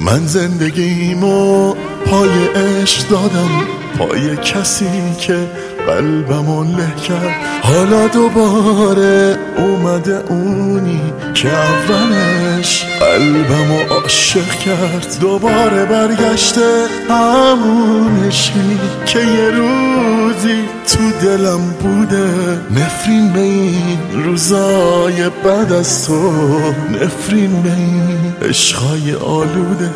من زندگیمو پای عشق دادم، پای کسی که قلبمو له کرد. حالا دوباره اومده اونی که اولش قلبمو عاشق کرد. دوباره برگشته همون عشقی که یه روزی تو دلم بوده. نفرین به این روزای بعد از تو، نفرین به این عشقای آلوده.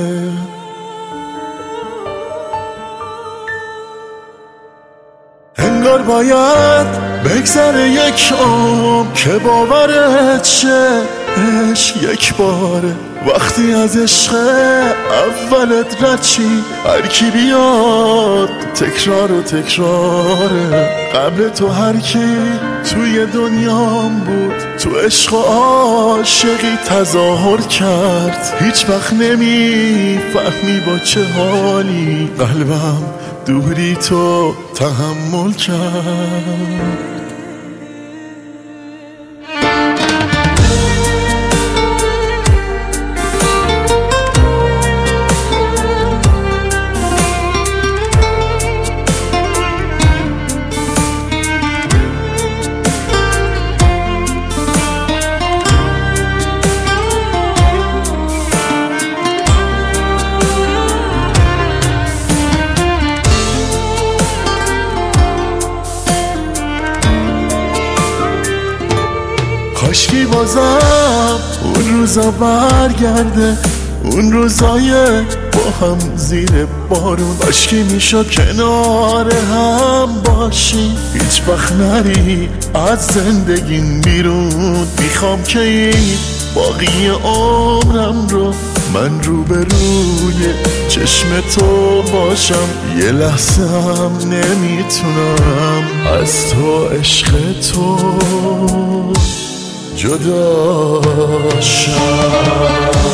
انگار باید بگذره یک عمر که باورت شه عشق یک باره. وقتی از عشق اولت رد چی، هر کی بیاد تکرار و تکراره. قبل تو هر کی توی دنیام بود، تو عشق و عاشقی تظاهر کرد. هیچ وقت نمیفهمی با چه حالی قلبم دوری تو تحمل کرد. کاشکی بازم اون روزا برگرده، اون روزای با هم زیر بارون. کاشکی میشد کنار هم باشی، هیچ وقت نری از زندگیم بیرون. میخوام که این باقی عمرم رو من روبروی چشم تو باشم. یه لحظه هم نمیتونم از تو عشق تو جدا شم.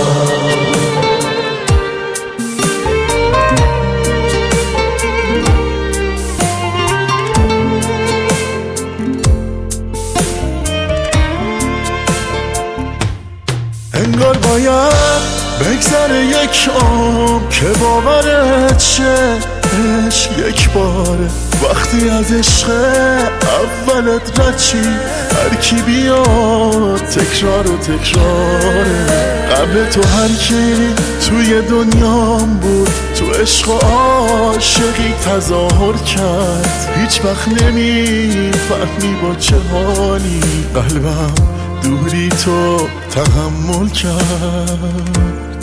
انگار باید بگذره یک عمر که باورت شه عشق یک باره. وقتی از عشق اولت رد چی، هر کی بیاد تکرار و تکراره. قبل تو هر کی توی دنیام بود، تو عشق و عاشقی تظاهر کرد. هیچ وقت نمیفهمی با چه حالی قلبم دوری تو تحمل کرد.